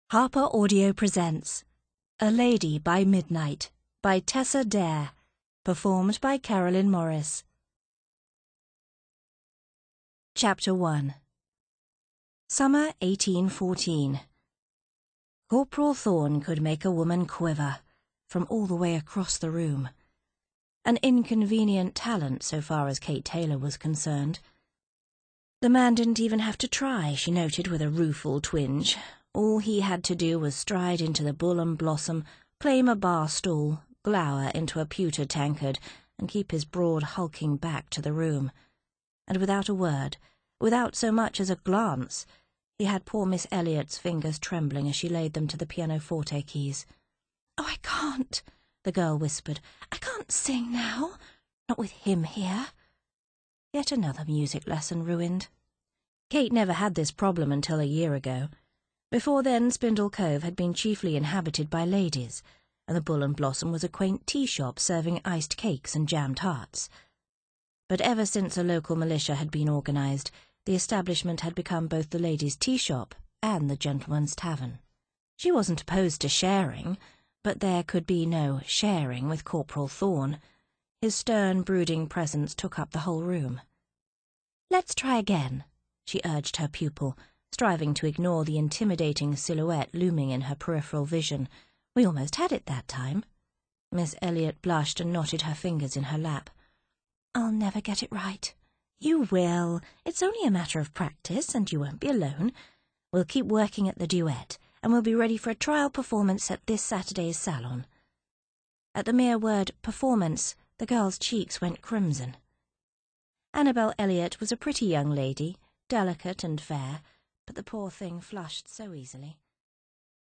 Harper Audio presents A Lady by Midnight by Tessa Dare, performed by Carolyn Morris. Chapter 1. Summer 1814. Corporal Thorne could make a woman quiver from all the way across the room. An inconvenient talent so far as Kate Taylor was concerned. The man didn't even have to try, she noted with a rueful twinge. All he had to do was stride into the Bull and Blossom, claim a bar stool, glower into a pewter tankard, and keep his broad hulking back to the room. And without a word, without so much as a glance, he had poor Miss Elliot's fingers trembling as she laid them to the pianoforte keys. "Oh, I can't," the girl whispered. "I can't sing now. Not with him here." Yet another music lesson ruined. Kate never had this problem until a year ago. Before then, Spindle Cove had been chiefly inhabited by ladies, and the Bull and Blossom was a quaint tea-shop serving iced cakes and jam tarts. But ever since a local militia had been organised, the establishment had become both the ladies' tea-shop and the gentleman's tavern. She wasn't opposed to sharing, but there could be no sharing with Corporal Thorne. His stern, brooding presence took up the whole room. "Let's try again," she urged her pupil, striving to ignore the intimidating silhouette looming in her peripheral vision. "We almost had it that time." Miss Elliot blushed and knotted her fingers in her lap. "I'll never get it right." "You will. It's only a matter of practice, and you won't be alone. We'll keep working at the duet, and we'll be ready for a trial performance at this Saturday's salon." At the mere word performance, the girl's cheeks went crimson. Annabel Elliot was a pretty young lady, delicate and fair, but the poor thing flushed so easily.